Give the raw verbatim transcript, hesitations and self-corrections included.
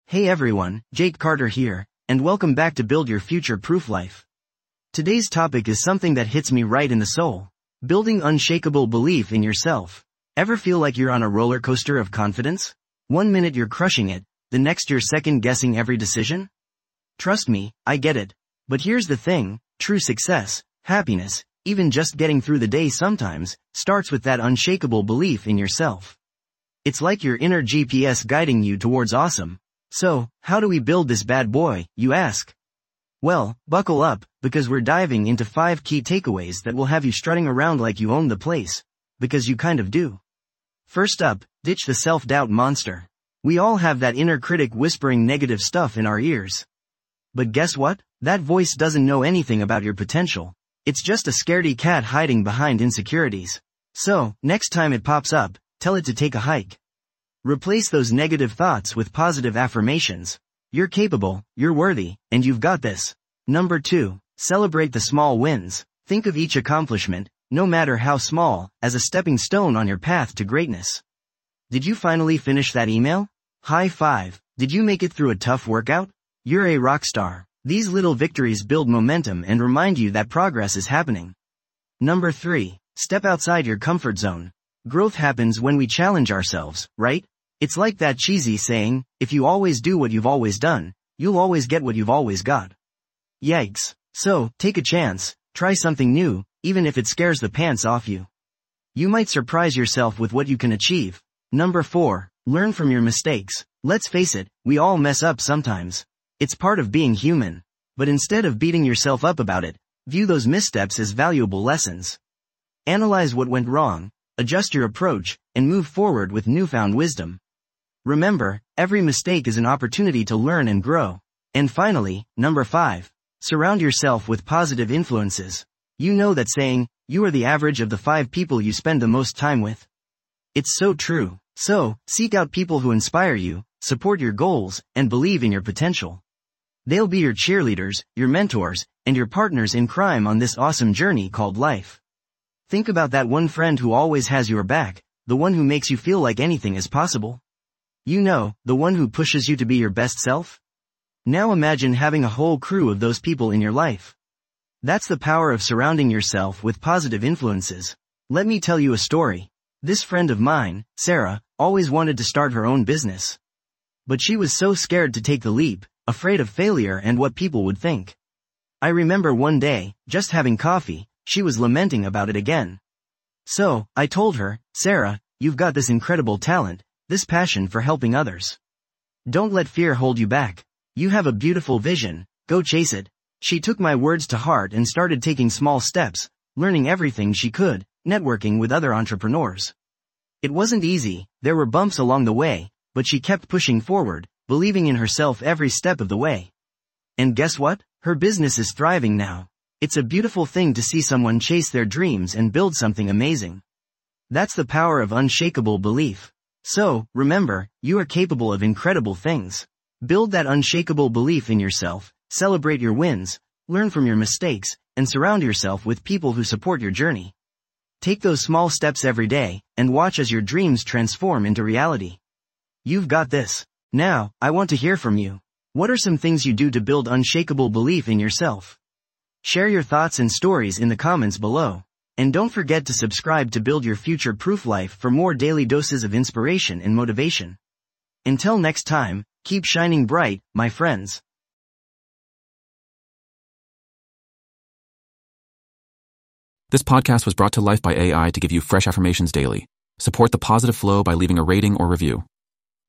Hey everyone, Jake Carter here, and welcome back to Build Your Future-Proof Life. Today's topic is something that hits me right in the soul. Building unshakable belief in yourself. Ever feel like you're on a roller coaster of confidence? One minute you're crushing it, the next you're second-guessing every decision? Trust me, I get it. But here's the thing, true success, happiness, even just getting through the day sometimes, starts with that unshakable belief in yourself. It's like your inner G P S guiding you towards awesome. So, how do we build this bad boy, you ask? Well, buckle up, because we're diving into five key takeaways that will have you strutting around like you own the place. Because you kind of do. First up, ditch the self-doubt monster. We all have that inner critic whispering negative stuff in our ears. But guess what? That voice doesn't know anything about your potential. It's just a scaredy cat hiding behind insecurities. So, next time it pops up, tell it to take a hike. Replace those negative thoughts with positive affirmations. You're capable, you're worthy, and you've got this. Number two, celebrate the small wins. Think of each accomplishment, no matter how small, as a stepping stone on your path to greatness. Did you finally finish that email? High five. Did you make it through a tough workout? You're a rock star. These little victories build momentum and remind you that progress is happening. Number three, step outside your comfort zone. Growth happens when we challenge ourselves, right? It's like that cheesy saying, if you always do what you've always done, you'll always get what you've always got. Yikes. So, take a chance, try something new, even if it scares the pants off you. You might surprise yourself with what you can achieve. Number four, learn from your mistakes. Let's face it, we all mess up sometimes. It's part of being human. But instead of beating yourself up about it, view those missteps as valuable lessons. Analyze what went wrong, adjust your approach, and move forward with newfound wisdom. Remember, every mistake is an opportunity to learn and grow. And finally, number five, surround yourself with positive influences. You know that saying, you are the average of the five people you spend the most time with. It's so true. So, seek out people who inspire you, support your goals, and believe in your potential. They'll be your cheerleaders, your mentors, and your partners in crime on this awesome journey called life. Think about that one friend who always has your back, the one who makes you feel like anything is possible. You know, the one who pushes you to be your best self? Now imagine having a whole crew of those people in your life. That's the power of surrounding yourself with positive influences. Let me tell you a story. This friend of mine, Sarah, always wanted to start her own business. But she was so scared to take the leap, afraid of failure and what people would think. I remember one day, just having coffee, she was lamenting about it again. So, I told her, Sarah, you've got this incredible talent, this passion for helping others. Don't let fear hold you back. You have a beautiful vision, go chase it. She took my words to heart and started taking small steps, learning everything she could, networking with other entrepreneurs. It wasn't easy, there were bumps along the way, but she kept pushing forward, believing in herself every step of the way. And guess what? Her business is thriving now. It's a beautiful thing to see someone chase their dreams and build something amazing. That's the power of unshakable belief. So, remember, you are capable of incredible things. Build that unshakable belief in yourself, celebrate your wins, learn from your mistakes, and surround yourself with people who support your journey. Take those small steps every day, and watch as your dreams transform into reality. You've got this. Now, I want to hear from you. What are some things you do to build unshakable belief in yourself? Share your thoughts and stories in the comments below. And don't forget to subscribe to Build Your Future-Proof Life for more daily doses of inspiration and motivation. Until next time, keep shining bright, my friends. This podcast was brought to life by A I to give you fresh affirmations daily. Support the positive flow by leaving a rating or review.